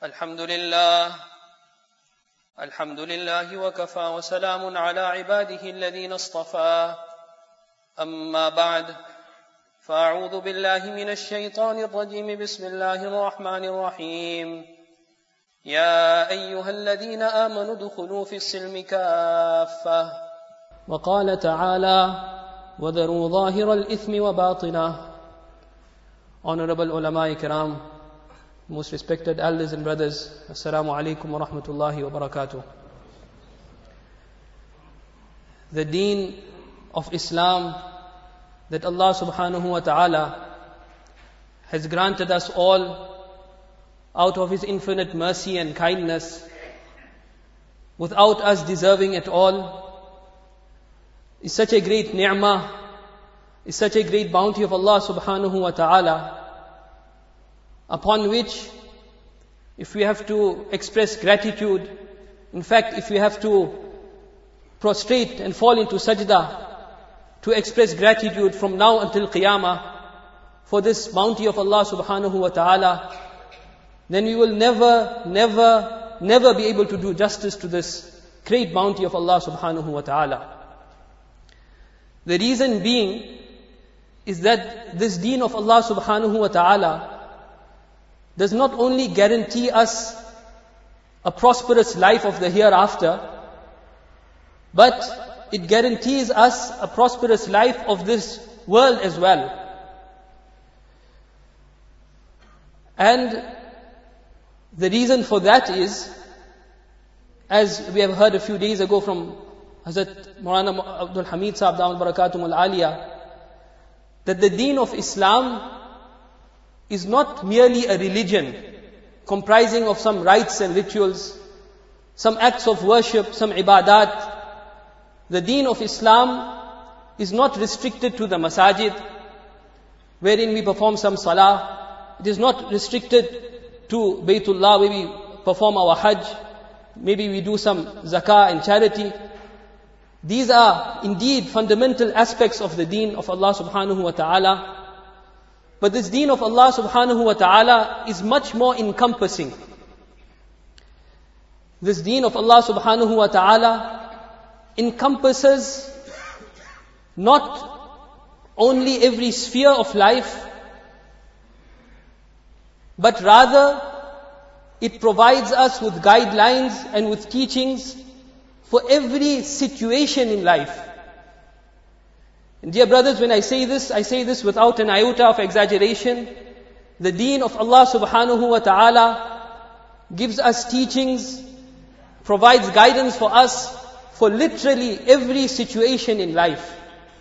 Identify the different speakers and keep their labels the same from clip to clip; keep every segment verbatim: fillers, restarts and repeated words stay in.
Speaker 1: الحمد لله الحمد لله وكفى وسلام على عباده الذين اصطفى أما بعد فأعوذ بالله من الشيطان الرجيم بسم الله الرحمن الرحيم يا أيها الذين آمنوا ادخلوا في السلم كافة وقال تعالى وذروا ظاهر الإثم وباطنه. Honorable ulama kiram, most respected elders and brothers, assalamu alaikum wa rahmatullahi wa barakatuh. The deen of Islam that Allah subhanahu wa ta'ala has granted us all out of His infinite mercy and kindness, without us deserving it all, is such a great ni'mah, is such a great bounty of Allah subhanahu wa ta'ala, upon which, if we have to express gratitude, in fact, if we have to prostrate and fall into sajda to express gratitude from now until Qiyamah for this bounty of Allah subhanahu wa ta'ala, then we will never, never, never be able to do justice to this great bounty of Allah subhanahu wa ta'ala. The reason being is that this deen of Allah subhanahu wa ta'ala does not only guarantee us a prosperous life of the hereafter, but it guarantees us a prosperous life of this world as well. And the reason for that is, as we have heard a few days ago from Hazrat Maulana Abdul Hamid Sahab Dawud Barakatum Al-Aliyah, that the deen of Islam is not merely a religion comprising of some rites and rituals, some acts of worship, some ibadat. The deen of Islam is not restricted to the masajid, wherein we perform some salah. It is not restricted to Baytullah, where we perform our hajj. Maybe we do some zakah and charity. These are indeed fundamental aspects of the deen of Allah subhanahu wa ta'ala. But this deen of Allah subhanahu wa ta'ala is much more encompassing. This deen of Allah subhanahu wa ta'ala encompasses not only every sphere of life, but rather it provides us with guidelines and with teachings for every situation in life. And dear brothers, when I say this, I say this without an iota of exaggeration. The deen of Allah subhanahu wa ta'ala gives us teachings, provides guidance for us for literally every situation in life.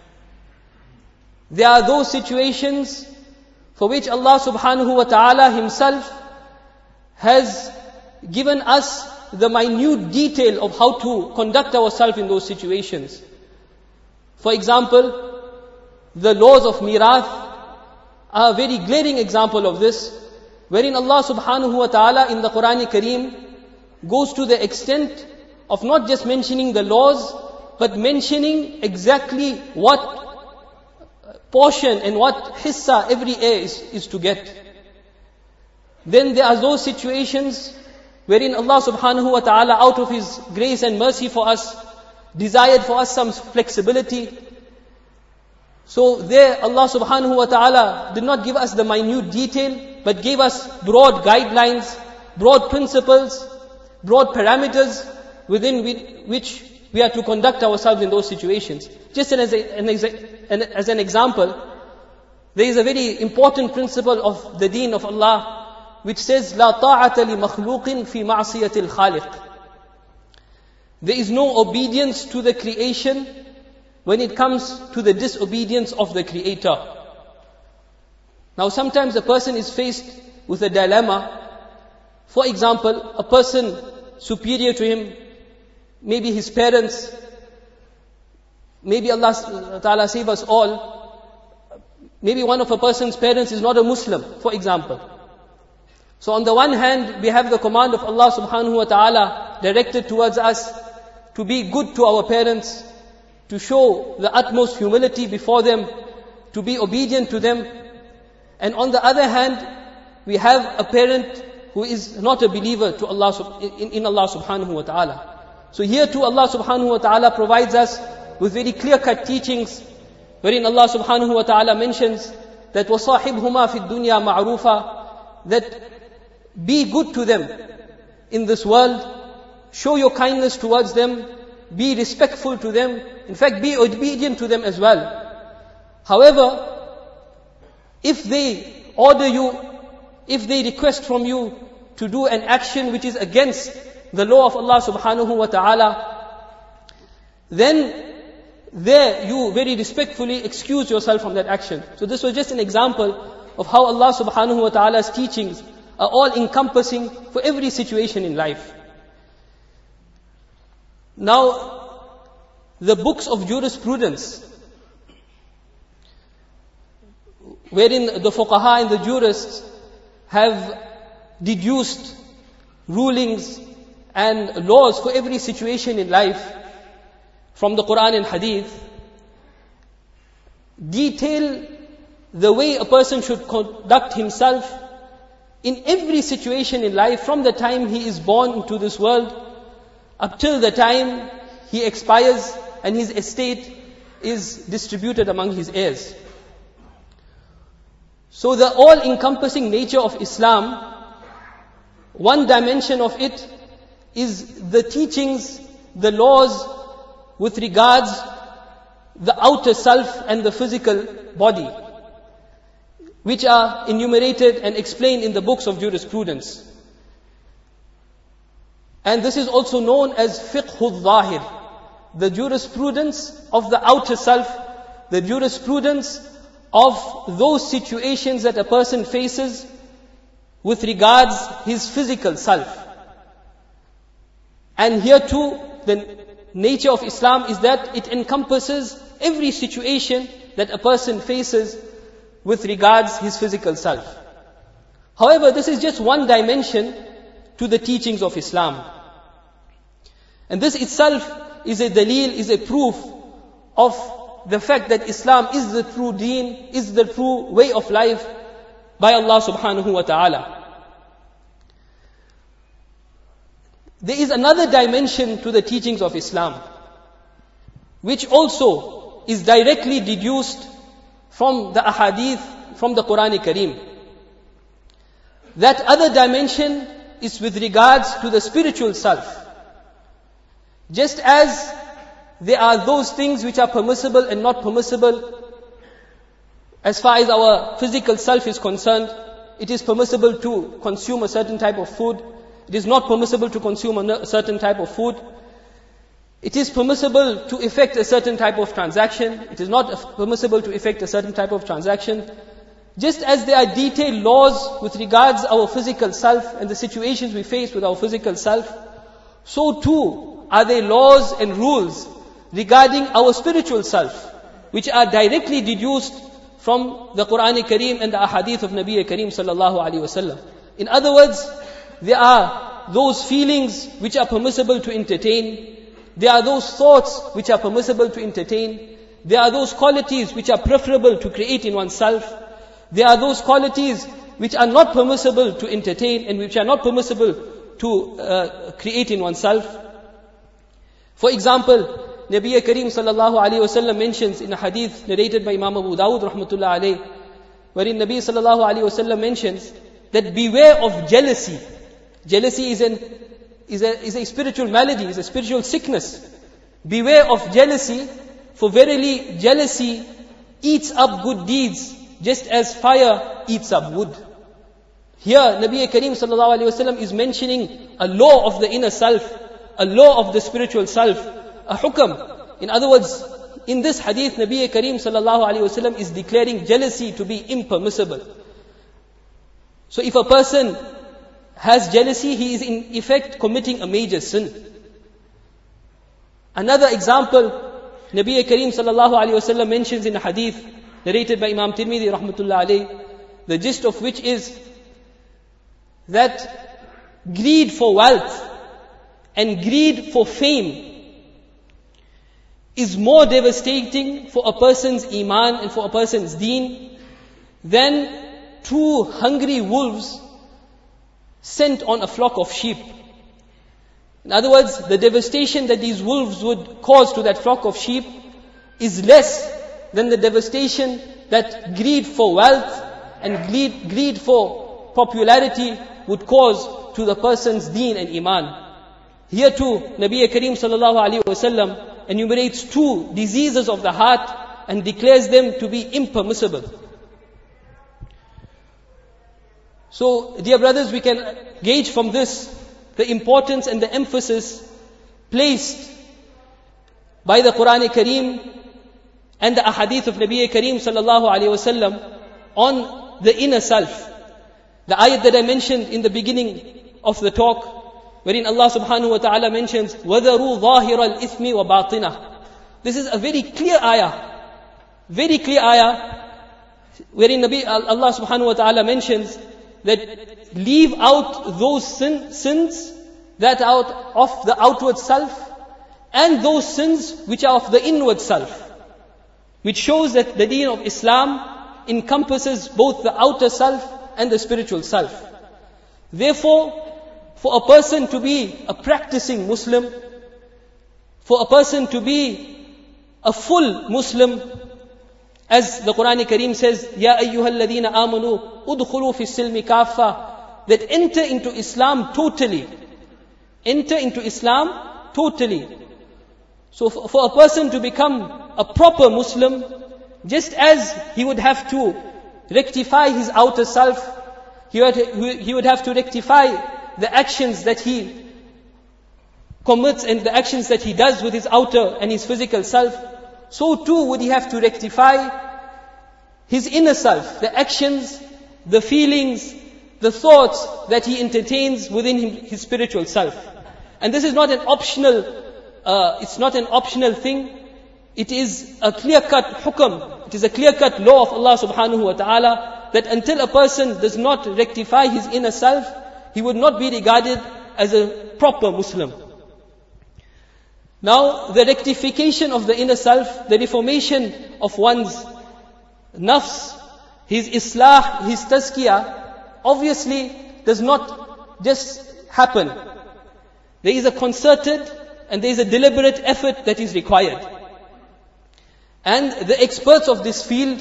Speaker 1: There are those situations for which Allah subhanahu wa ta'ala Himself has given us the minute detail of how to conduct ourselves in those situations. For example, the laws of mirath are a very glaring example of this, wherein Allah subhanahu wa ta'ala in the Quran Kareem goes to the extent of not just mentioning the laws, but mentioning exactly what portion and what hissa every heir is, is to get. Then there are those situations wherein Allah subhanahu wa ta'ala, out of His grace and mercy for us, desired for us some flexibility. So there Allah subhanahu wa ta'ala did not give us the minute detail, but gave us broad guidelines, broad principles, broad parameters within which we are to conduct ourselves in those situations. Just as, a, an, an, as an example, there is a very important principle of the deen of Allah, which says, لا طاعة لمخلوق في معصية الخالق. There is no obedience to the creation when it comes to the disobedience of the Creator. Now sometimes a person is faced with a dilemma. For example, a person superior to him, maybe his parents, maybe Allah Ta'ala save us all, maybe one of a person's parents is not a Muslim, for example. So on the one hand, we have the command of Allah subhanahu wa ta'ala directed towards us to be good to our parents, to show the utmost humility before them, to be obedient to them. And on the other hand, we have a parent who is not a believer to Allah, in, in Allah subhanahu wa ta'ala. So here too Allah subhanahu wa ta'ala provides us with very clear-cut teachings, wherein Allah subhanahu wa ta'ala mentions that وَصَاحِبْهُمَا فِي الدُّنْيَا مَعْرُوفًا, that be good to them in this world, show your kindness towards them, be respectful to them, in fact be obedient to them as well. However, if they order you, if they request from you to do an action which is against the law of Allah subhanahu wa ta'ala, then there you very respectfully excuse yourself from that action. So this was just an example of how Allah subhanahu wa ta'ala's teachings are all encompassing for every situation in life. Now, the books of jurisprudence, wherein the fuqaha and the jurists have deduced rulings and laws for every situation in life from the Quran and Hadith, detail the way a person should conduct himself in every situation in life, from the time he is born into this world up till the time he expires and his estate is distributed among his heirs. So the all-encompassing nature of Islam, one dimension of it is the teachings, the laws with regards the outer self and the physical body, which are enumerated and explained in the books of jurisprudence. And this is also known as fiqhul zahir, the jurisprudence of the outer self, the jurisprudence of those situations that a person faces with regards his physical self. And here too, the nature of Islam is that it encompasses every situation that a person faces with regards his physical self. However, this is just one dimension to the teachings of Islam. And this itself is a dalil, is a proof of the fact that Islam is the true deen, is the true way of life by Allah subhanahu wa ta'ala. There is another dimension to the teachings of Islam, which also is directly deduced from the ahadith, from the Quran Kareem. That other dimension is with regards to the spiritual self. Just as there are those things which are permissible and not permissible, as far as our physical self is concerned, it is permissible to consume a certain type of food. It is not permissible to consume a certain type of food. It is permissible to effect a certain type of transaction. It is not permissible to effect a certain type of transaction. Just as there are detailed laws with regards our physical self and the situations we face with our physical self, so too are there laws and rules regarding our spiritual self, which are directly deduced from the Quran Kareem and the ahadith of Nabi Kareem sallallahu alaihi wasallam. In other words, there are those feelings which are permissible to entertain. There are those thoughts which are permissible to entertain. There are those qualities which are preferable to create in oneself. There are those qualities which are not permissible to entertain and which are not permissible to uh, create in oneself. For example, Nabi Kareem sallallahu alaihi wasallam mentions in a hadith narrated by Imam Abu Dawud rahmatullah alayh, wherein Nabi sallallahu alaihi wasallam mentions that beware of jealousy. Jealousy is an is a is a spiritual malady, is a spiritual sickness. Beware of jealousy, for verily jealousy eats up good deeds, just as fire eats up wood. Here, Nabi Kareem sallallahu alaihi wasallam is mentioning a law of the inner self, a law of the spiritual self, a hukam. In other words, in this hadith, Nabi Kareem sallallahu alaihi wasallam is declaring jealousy to be impermissible. So if a person has jealousy, he is in effect committing a major sin. Another example, Nabi Kareem sallallahu alaihi wasallam mentions in a hadith narrated by Imam Tirmidhi rahmatullah alayh, the gist of which is that greed for wealth and greed for fame is more devastating for a person's iman and for a person's deen than two hungry wolves sent on a flock of sheep. In other words, the devastation that these wolves would cause to that flock of sheep is less than the devastation that greed for wealth and greed, greed for popularity would cause to the person's deen and iman. Here too, Nabi Kareem sallallahu alaihi wasallam enumerates two diseases of the heart and declares them to be impermissible. So, dear brothers, we can gauge from this the importance and the emphasis placed by the Quran Kareem and the ahadith of Nabi Kareem sallallahu alaihi wasallam on the inner self. The ayat that I mentioned in the beginning of the talk, wherein Allah subhanahu wa ta'ala mentions, وَذَرُوا ظَاهِرَ الْإِثْمِ وَبَاطِنَهُ. This is a very clear ayah, very clear ayah, wherein Nabi, Allah subhanahu wa ta'ala mentions that leave out those sin, sins that are of the outward self and those sins which are of the inward self, which shows that the deen of Islam encompasses both the outer self and the spiritual self. Therefore, for a person to be a practicing Muslim, for a person to be a full Muslim, as the Quran Kareem says, Ya ayyuhalladhina amanu udkhulu fi silmi kaffa, that enter into Islam totally. Enter into Islam totally. So for, for a person to become a proper Muslim, just as he would have to rectify his outer self, he would, he would have to rectify the actions that he commits and the actions that he does with his outer and his physical self, so too would he have to rectify his inner self, the actions, the feelings, the thoughts that he entertains within him, his spiritual self. And this is not an optional, uh, it's not an optional thing. It is a clear-cut hukam. It is a clear-cut law of Allah subhanahu wa ta'ala that until a person does not rectify his inner self, he would not be regarded as a proper Muslim. Now, the rectification of the inner self, the reformation of one's nafs, his islah, his tazkiyah, obviously does not just happen. There is a concerted and there is a deliberate effort that is required. And the experts of this field,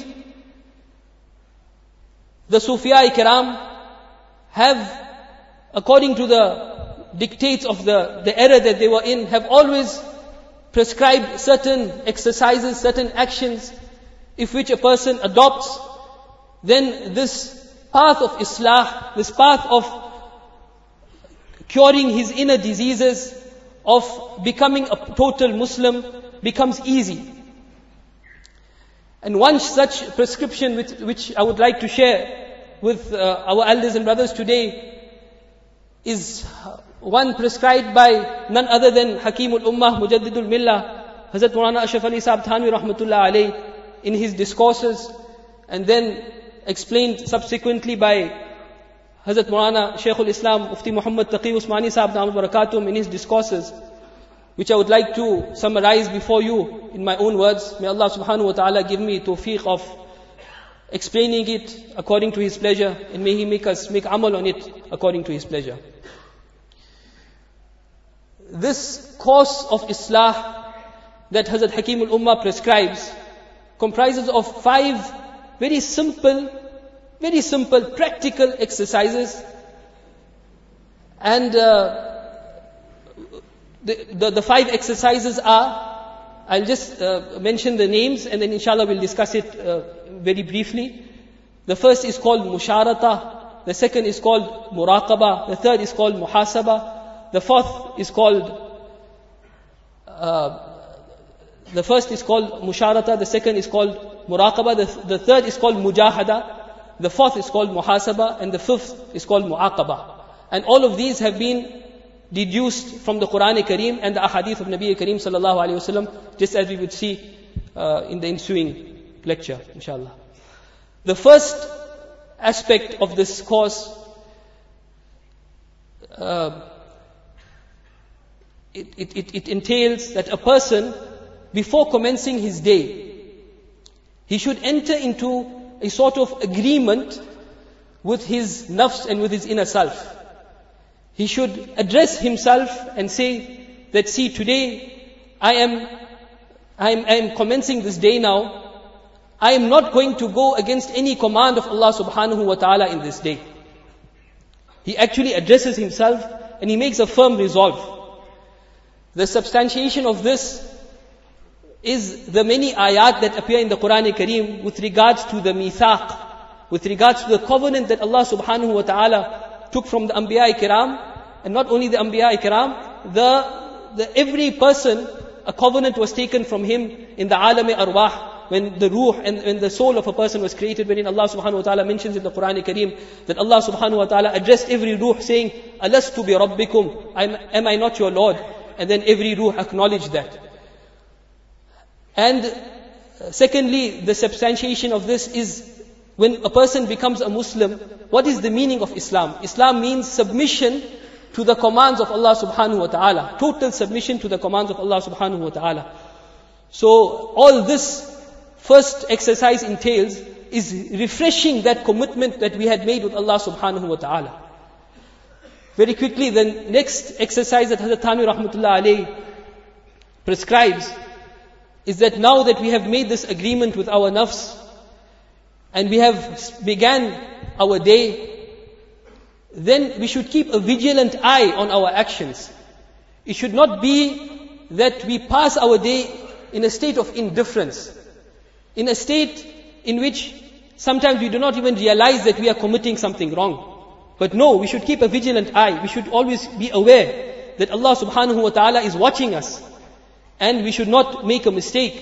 Speaker 1: the Sufiya Kiram, have, according to the dictates of the, the era that they were in, have always prescribed certain exercises, certain actions, if which a person adopts, then this path of islah, this path of curing his inner diseases, of becoming a total Muslim, becomes easy. And one such prescription which, which I would like to share with uh, our elders and brothers today is one prescribed by none other than Hakimul Ummah, Mujaddidul Millah, Hazrat Maulana Ashraf Ali Sahib Thanwi Rahmatullah Alayh, in his discourses, and then explained subsequently by Hazrat Maulana Shaykhul Islam Mufti Muhammad Taqi Usmani Sahib Damat Barakatum in his discourses, which I would like to summarize before you in my own words. May Allah subhanahu wa ta'ala give me tawfiq of explaining it according to His pleasure, and may He make us make amal on it according to His pleasure. This course of Islah that Hazrat Hakimul Ummah prescribes comprises of five very simple, very simple practical exercises. And uh, the, the, the five exercises are, I'll just uh, mention the names and then inshallah we'll discuss it uh, very briefly. The first is called musharata, the second is called muraqaba, the third is called muhasaba, the fourth is called uh, the first is called musharata, the second is called muraqaba, the, the third is called mujahada, the fourth is called muhasaba, and the fifth is called muaqaba. And all of these have been deduced from the Quran Kareem and the ahadith of Nabi Kareem sallallahu alayhi wasallam, just as we would see uh, in the ensuing lecture, inshallah. The first aspect of this course, uh, it, it, it, it entails that a person, before commencing his day, he should enter into a sort of agreement with his nafs and with his inner self. he should address himself and say that, see, today I am, I am, I am commencing this day now. I am not going to go against any command of Allah subhanahu wa ta'ala in this day. He actually addresses himself and he makes a firm resolve. The substantiation of this is the many ayat that appear in the Quran-e-Kareem with regards to the mithaq, with regards to the covenant that Allah subhanahu wa ta'ala took from the Anbiya-i-Kiram, and not only the Anbiya-i-Kiram, the, the every person, a covenant was taken from him in the alam-e-arwah, when the ruh and when the soul of a person was created, wherein Allah subhanahu wa ta'ala mentions in the Quran-e-Kareem that Allah subhanahu wa ta'ala addressed every ruh saying, Alastu bi rabbikum, am I not your Lord? And then every ruh acknowledged that. And secondly, the substantiation of this is when a person becomes a Muslim, what is the meaning of Islam? Islam means submission to the commands of Allah subhanahu wa ta'ala. Total submission to the commands of Allah subhanahu wa ta'ala. So all this first exercise entails is refreshing that commitment that we had made with Allah subhanahu wa ta'ala. Very quickly, the next exercise that Hazrat Thanwi rahmatullah alayhi prescribes is that now that we have made this agreement with our nafs and we have began our day, then we should keep a vigilant eye on our actions. It should not be that we pass our day in a state of indifference, in a state in which sometimes we do not even realize that we are committing something wrong. But no, we should keep a vigilant eye. We should always be aware that Allah subhanahu wa ta'ala is watching us, and we should not make a mistake.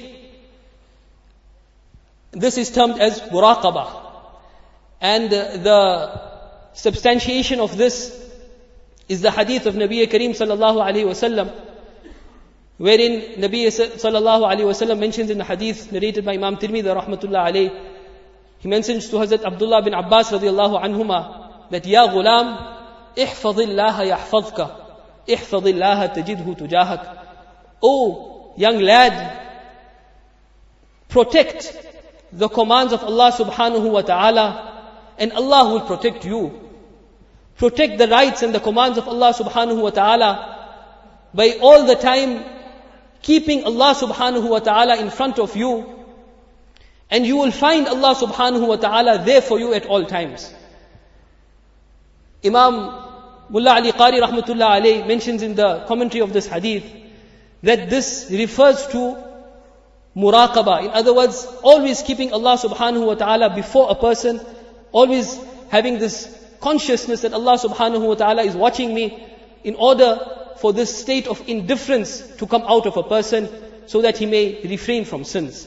Speaker 1: This is termed as muraqabah. And uh, the substantiation of this is the hadith of Nabi Kareem sallallahu alayhi wa sallam, wherein Nabi sallallahu alayhi wa sallam mentions in the hadith narrated by Imam Tirmidhi rahmatullah alayhi, he mentions to Hazrat Abdullah bin Abbas radiallahu anhuma that, Ya ghulam, ihfadillaha yahfadka, ihfadillaha tajidhu tujahak. Oh, young lad, protect the commands of Allah subhanahu wa ta'ala, and Allah will protect you. Protect the rights and the commands of Allah subhanahu wa ta'ala by all the time keeping Allah subhanahu wa ta'ala in front of you, and you will find Allah subhanahu wa ta'ala there for you at all times. Imam Mullah Ali Qari rahmatullah alayhi mentions in the commentary of this hadith that this refers to muraqabah. In other words, always keeping Allah subhanahu wa ta'ala before a person, always having this consciousness that Allah subhanahu wa ta'ala is watching me, in order for this state of indifference to come out of a person so that he may refrain from sins.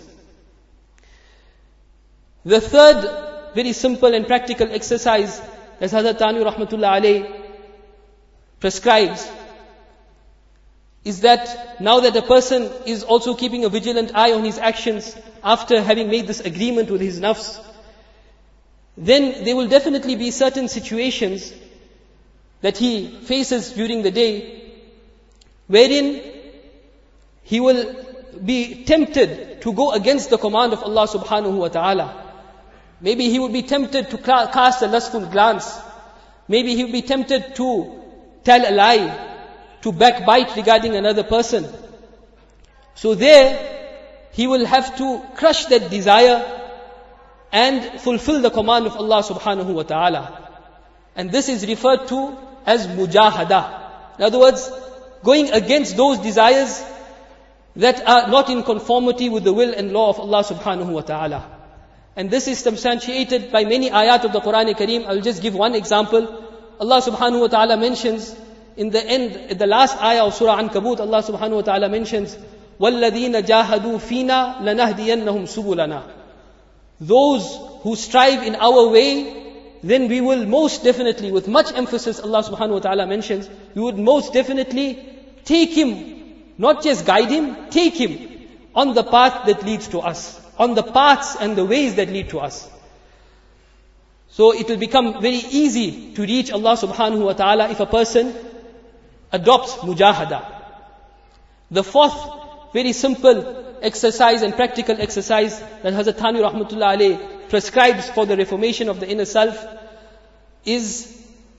Speaker 1: The third very simple and practical exercise as Hazrat Thanwi rahmatullah alayhi prescribes is that now that a person is also keeping a vigilant eye on his actions after having made this agreement with his nafs, then there will definitely be certain situations that he faces during the day wherein he will be tempted to go against the command of Allah subhanahu wa ta'ala. Maybe he would be tempted to cast a lustful glance. Maybe he would be tempted to tell a lie, to backbite regarding another person. So there, he will have to crush that desire and fulfill the command of Allah subhanahu wa ta'ala. And this is referred to as mujahada. In other words, going against those desires that are not in conformity with the will and law of Allah subhanahu wa ta'ala. And this is substantiated by many ayat of the Quran-e-Kareem. I'll just give one example. Allah subhanahu wa ta'ala mentions in the end, in the last ayah of Surah Ankabut, Allah subhanahu wa ta'ala mentions, وَالَّذِينَ جَاهَدُوا فِينَا لَنَهْدِيَنَّهُمْ سُبُلَنَا. Those who strive in our way, then we will most definitely, with much emphasis Allah subhanahu wa ta'ala mentions, we would most definitely take him, not just guide him, take him on the path that leads to us, on the paths and the ways that lead to us. So it will become very easy to reach Allah subhanahu wa ta'ala if a person adopts mujahada. The fourth very simple exercise and practical exercise that Hazrat Thanwi rahmatullah alayhi prescribes for the reformation of the inner self is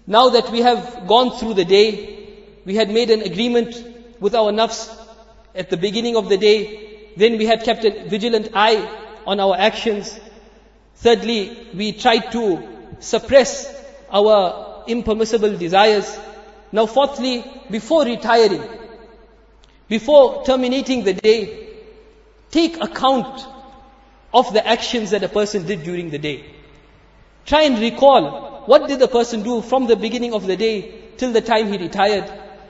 Speaker 1: Now that we have gone through the day, we had made an agreement with our nafs at the beginning of the day, then we had kept a vigilant eye on our actions. Thirdly, we tried to suppress our impermissible desires. Now fourthly, before retiring, before terminating the day, take account of the actions that a person did during the day. Try and recall, what did the person do from the beginning of the day till the time he retired?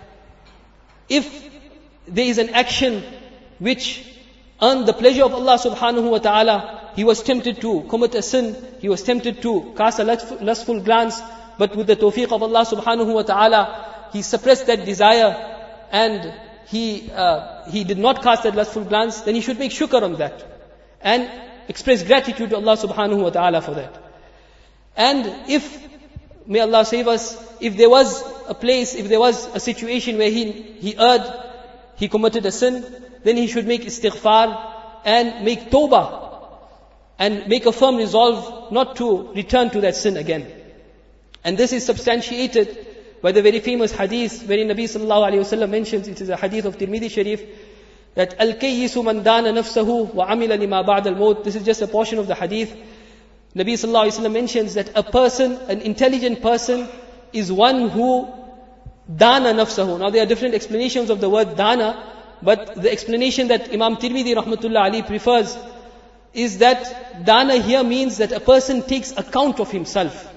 Speaker 1: If there is an action which earned the pleasure of Allah subhanahu wa ta'ala, he was tempted to commit a sin, he was tempted to cast a lustful glance, but with the tawfiq of Allah subhanahu wa ta'ala, he suppressed that desire and he uh, he did not cast that lustful glance, then he should make shukr on that and express gratitude to Allah subhanahu wa ta'ala for that. And if, may Allah save us, if there was a place, if there was a situation where he, he erred, he committed a sin, then he should make istighfar and make tawbah and make a firm resolve not to return to that sin again. And this is substantiated by the very famous hadith wherein Nabi sallallahu alayhi wa sallam mentions, it is a hadith of Tirmidhi Sharif, that al-kayyisu man dana nafsahu wa amila lima ba'da al-maut. This is just a portion of the hadith. Nabi sallallahu alayhi wa sallam mentions that a person, an intelligent person, is one who dana nafsahu. Now there are different explanations of the word dana, but the explanation that Imam Tirmidhi rahmatullah alayhi prefers is that dana here means that a person takes account of himself.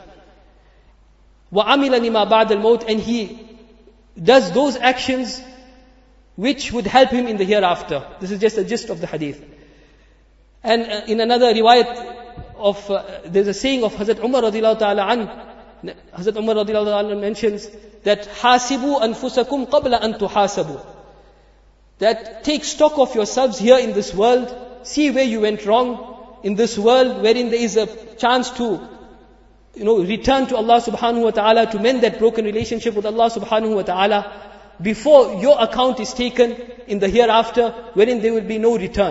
Speaker 1: وَعَمِلَ لِمَا بَعْدَ الْمَوْتِ, and he does those actions which would help him in the hereafter. This is just a gist of the hadith. And uh, in another riwayat of, uh, there's a saying of Hazrat Umar radiallahu ta'ala an, Hazrat Umar radiallahu ta'ala an mentions that حَاسِبُوا أَنفُسَكُمْ قَبْلَ أَن تُحَاسَبُوا, that take stock of yourselves here in this world, see where you went wrong in this world, wherein there is a chance to you know, return to Allah subhanahu wa ta'ala, to mend that broken relationship with Allah subhanahu wa ta'ala, before your account is taken in the hereafter, wherein there will be no return.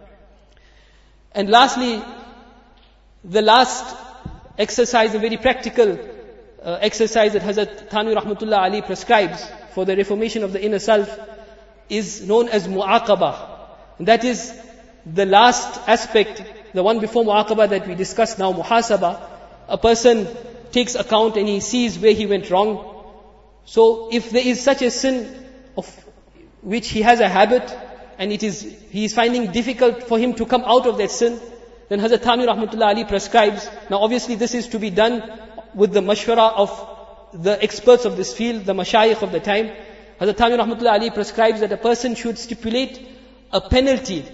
Speaker 1: And lastly, the last exercise, a very practical uh, exercise that Hazrat Thanwi rahmatullah Ali prescribes for the reformation of the inner self, is known as mu'aqabah. And that is the last aspect, the one before mu'aqabah that we discussed now, muhasabah. A person takes account and he sees where he went wrong. So if there is such a sin of which he has a habit and it is he is finding difficult for him to come out of that sin, then Hazrat Thanwi rahmatullah Ali prescribes. Now obviously this is to be done with the mashwara of the experts of this field, the mashayikh of the time. Hazrat Thanwi rahmatullah Ali prescribes that a person should stipulate a penalty,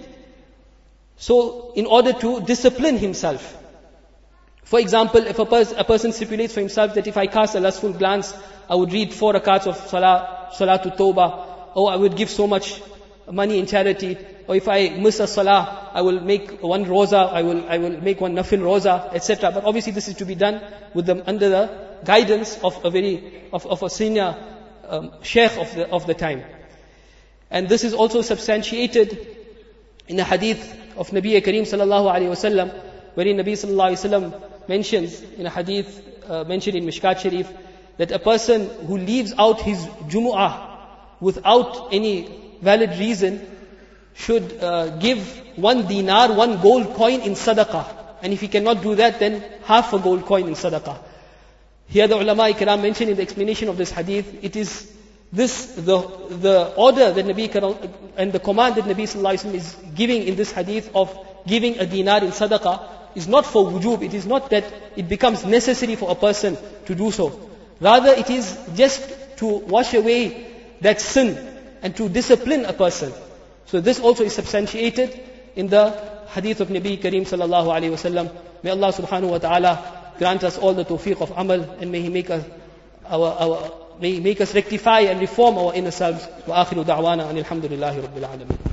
Speaker 1: so in order to discipline himself. For example, if a, pers- a person stipulates for himself that if I cast a lustful glance, I would read four rakats of salah, salatul tawbah, or I would give so much money in charity, or if I miss a salah, I will make one roza, I will I will make one nafil roza, et cetera. But obviously this is to be done with them under the guidance of a very of, of a senior um, sheikh of the of the time. And this is also substantiated in the hadith of Nabi Kareem sallallahu alaihi wasallam, wherein Nabi sallallahu alaihi wasallam mentions in a hadith uh, mentioned in Mishkat Sharif, that a person who leaves out his Jumu'ah without any valid reason should uh, give one dinar, one gold coin in sadaqah. And if he cannot do that, then half a gold coin in sadaqah. Here the ulama ikram mentioned in the explanation of this hadith, it is this, the the order that Nabi Karam, and the command that Nabi sallallahu alaihi wasallam is giving in this hadith of giving a dinar in sadaqah is not for wujub. It is not that it becomes necessary for a person to do so. Rather it is just to wash away that sin and to discipline a person. So this also is substantiated in the hadith of Nabi Kareem sallallahu alaihi wasallam. May Allah subhanahu wa ta'ala grant us all the tawfiq of amal, and may He make us our, our may He make us rectify and reform our inner selves. Wa akhiru da'wana anil hamdulillahi rabbil alamin.